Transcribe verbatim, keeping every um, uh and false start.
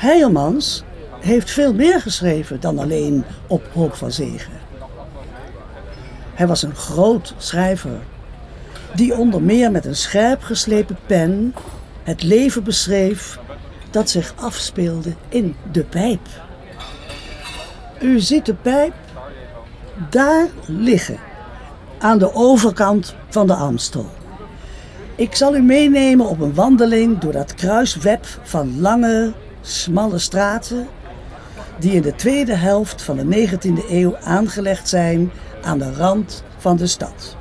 Heijermans heeft veel meer geschreven dan alleen Op hoop van zegen. Hij was een groot schrijver die onder meer met een scherp geslepen pen het leven beschreef dat zich afspeelde in de pijp. U ziet de pijp daar liggen, aan de overkant van de Amstel. Ik zal u meenemen op een wandeling door dat kruisweb van lange, smalle straten die in de tweede helft van de negentiende eeuw aangelegd zijn aan de rand van de stad.